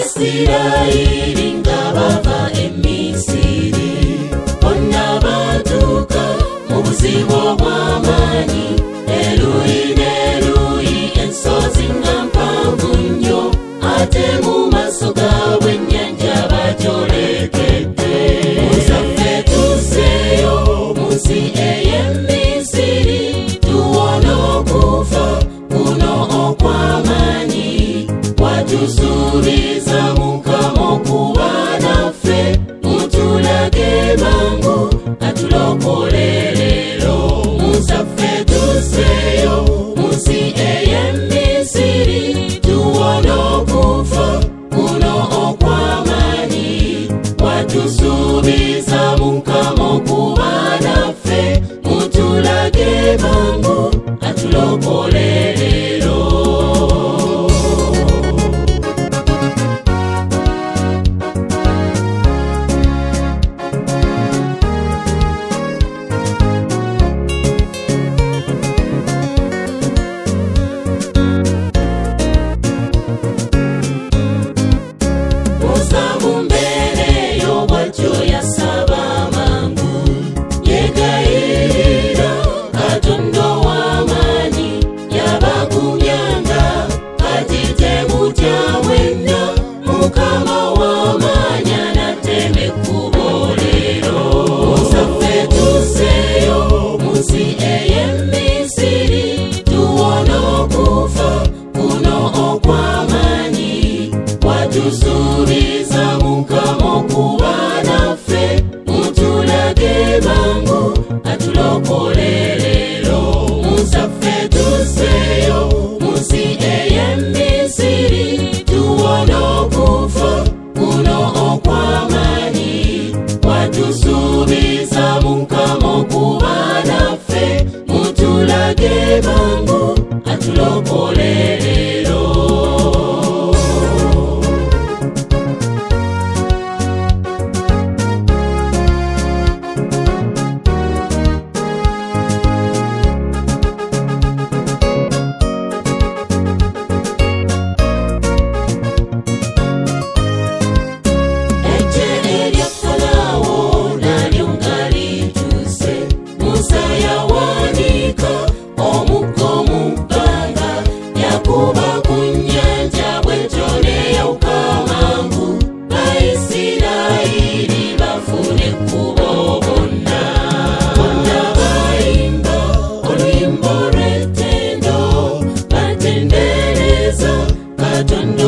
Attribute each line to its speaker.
Speaker 1: Bayisirayiri nga bava emisiri bonna baatuuka mu buzibu obw'amaanyi eruyi n'eruyi ensozi nga mpanvu nnyo ate mu maaso gaabwe ennyanja bagyolekedde musaffe tuzzeeyo mu nsi ey'emisiri tuwona okufa kuno okw'amaanyi watusuubiza Mukama okuba naffe mutulage mangu atulokole leero musaffe tuzzeeyo mu nsi ey'emisiri tuwona okufa kuno okw'amaanyi watusuubiza Mukama okuba naffe mutulage mangu atulokole leero. Tusuubiza Mukama okuba naffe mutulage mangu atulokole leero musaffe tuzzeeyo mu nsi ey'emisiri tuwona okufa kuno okw'amaanyi watusuubiza Mukama okuba naffe mutulage mangu atulokole leero. Don't